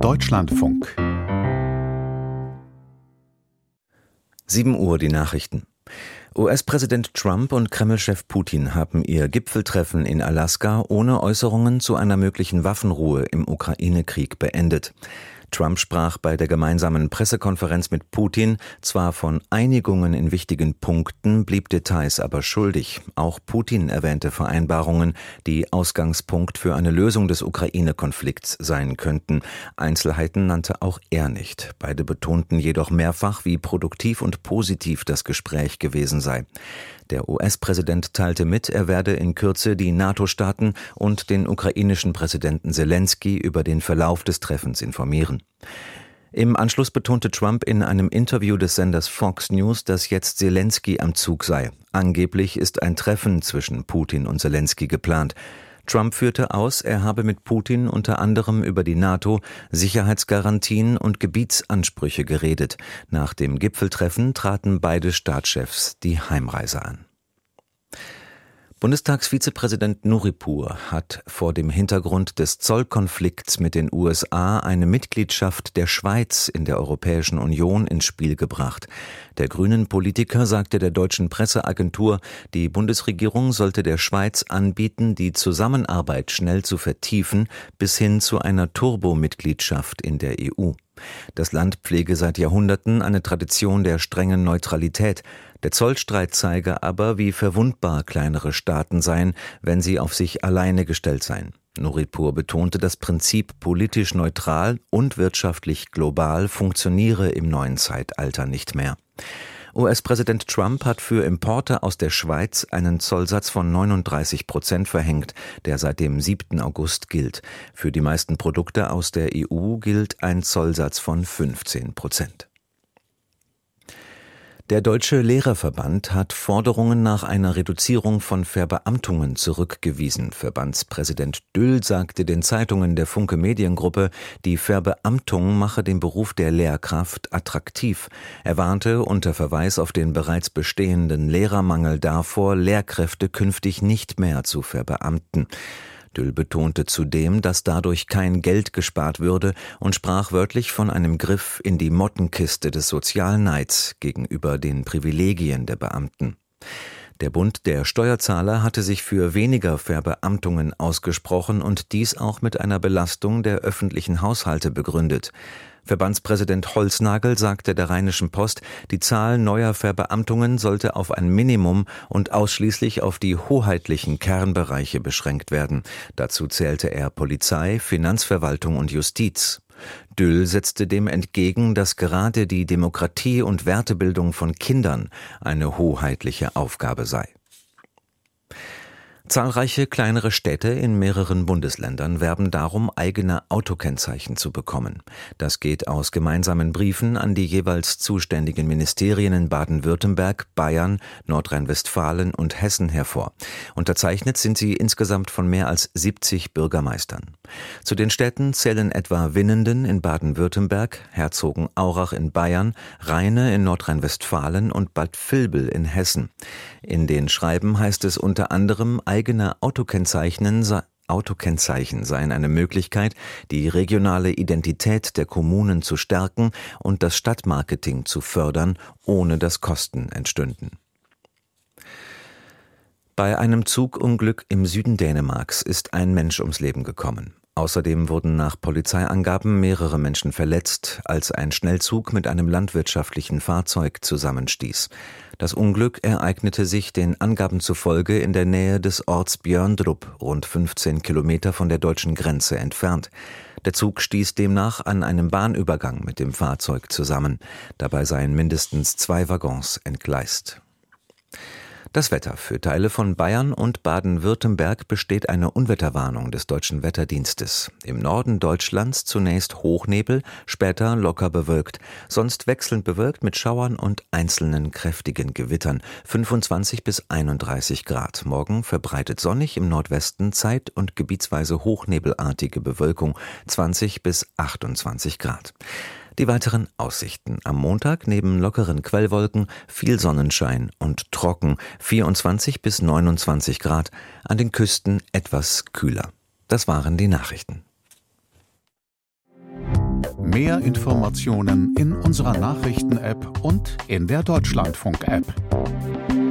Deutschlandfunk. 7 Uhr die Nachrichten. US-Präsident Trump und Kreml-Chef Putin haben ihr Gipfeltreffen in Alaska ohne Äußerungen zu einer möglichen Waffenruhe im Ukraine-Krieg beendet. Trump sprach bei der gemeinsamen Pressekonferenz mit Putin zwar von Einigungen in wichtigen Punkten, blieb Details aber schuldig. Auch Putin erwähnte Vereinbarungen, die Ausgangspunkt für eine Lösung des Ukraine-Konflikts sein könnten. Einzelheiten nannte auch er nicht. Beide betonten jedoch mehrfach, wie produktiv und positiv das Gespräch gewesen sei. Der US-Präsident teilte mit, er werde in Kürze die NATO-Staaten und den ukrainischen Präsidenten Selenskyj über den Verlauf des Treffens informieren. Im Anschluss betonte Trump in einem Interview des Senders Fox News, dass jetzt Selenskyj am Zug sei. Angeblich ist ein Treffen zwischen Putin und Selenskyj geplant. Trump führte aus, er habe mit Putin unter anderem über die NATO, Sicherheitsgarantien und Gebietsansprüche geredet. Nach dem Gipfeltreffen traten beide Staatschefs die Heimreise an. Bundestagsvizepräsident Nuripur hat vor dem Hintergrund des Zollkonflikts mit den USA eine Mitgliedschaft der Schweiz in der Europäischen Union ins Spiel gebracht. Der grünen Politiker sagte der deutschen Presseagentur, die Bundesregierung sollte der Schweiz anbieten, die Zusammenarbeit schnell zu vertiefen, bis hin zu einer Turbo-Mitgliedschaft in der EU. Das Land pflege seit Jahrhunderten eine Tradition der strengen Neutralität. Der Zollstreit zeige aber, wie verwundbar kleinere Staaten seien, wenn sie auf sich alleine gestellt seien. Nuripur betonte, das Prinzip politisch neutral und wirtschaftlich global funktioniere im neuen Zeitalter nicht mehr. US-Präsident Trump hat für Importe aus der Schweiz einen Zollsatz von 39% verhängt, der seit dem 7. August gilt. Für die meisten Produkte aus der EU gilt ein Zollsatz von 15%. Der Deutsche Lehrerverband hat Forderungen nach einer Reduzierung von Verbeamtungen zurückgewiesen. Verbandspräsident Düll sagte den Zeitungen der Funke Mediengruppe, die Verbeamtung mache den Beruf der Lehrkraft attraktiv. Er warnte unter Verweis auf den bereits bestehenden Lehrermangel davor, Lehrkräfte künftig nicht mehr zu verbeamten. Düll betonte zudem, dass dadurch kein Geld gespart würde und sprach wörtlich von einem Griff in die Mottenkiste des Sozialneids gegenüber den Privilegien der Beamten. Der Bund der Steuerzahler hatte sich für weniger Verbeamtungen ausgesprochen und dies auch mit einer Belastung der öffentlichen Haushalte begründet. Verbandspräsident Holznagel sagte der Rheinischen Post, die Zahl neuer Verbeamtungen sollte auf ein Minimum und ausschließlich auf die hoheitlichen Kernbereiche beschränkt werden. Dazu zählte er Polizei, Finanzverwaltung und Justiz. Düll setzte dem entgegen, dass gerade die Demokratie und Wertebildung von Kindern eine hoheitliche Aufgabe sei. Zahlreiche kleinere Städte in mehreren Bundesländern werben darum, eigene Autokennzeichen zu bekommen. Das geht aus gemeinsamen Briefen an die jeweils zuständigen Ministerien in Baden-Württemberg, Bayern, Nordrhein-Westfalen und Hessen hervor. Unterzeichnet sind sie insgesamt von mehr als 70 Bürgermeistern. Zu den Städten zählen etwa Winnenden in Baden-Württemberg, Herzogenaurach in Bayern, Rheine in Nordrhein-Westfalen und Bad Vilbel in Hessen. In den Schreiben heißt es unter anderem, eigene Autokennzeichen seien eine Möglichkeit, die regionale Identität der Kommunen zu stärken und das Stadtmarketing zu fördern, ohne dass Kosten entstünden. Bei einem Zugunglück im Süden Dänemarks ist ein Mensch ums Leben gekommen. Außerdem wurden nach Polizeiangaben mehrere Menschen verletzt, als ein Schnellzug mit einem landwirtschaftlichen Fahrzeug zusammenstieß. Das Unglück ereignete sich den Angaben zufolge in der Nähe des Orts Bjørndrup, rund 15 Kilometer von der deutschen Grenze entfernt. Der Zug stieß demnach an einem Bahnübergang mit dem Fahrzeug zusammen. Dabei seien mindestens 2 Waggons entgleist. Das Wetter: Für Teile von Bayern und Baden-Württemberg besteht eine Unwetterwarnung des Deutschen Wetterdienstes. Im Norden Deutschlands zunächst Hochnebel, später locker bewölkt. Sonst wechselnd bewölkt mit Schauern und einzelnen kräftigen Gewittern. 25 bis 31 Grad. Morgen verbreitet sonnig, im Nordwesten zeit- und gebietsweise hochnebelartige Bewölkung. 20 bis 28 Grad. Die weiteren Aussichten: Am Montag neben lockeren Quellwolken viel Sonnenschein und trocken, 24 bis 29 Grad, an den Küsten etwas kühler. Das waren die Nachrichten. Mehr Informationen in unserer Nachrichten-App und in der Deutschlandfunk-App.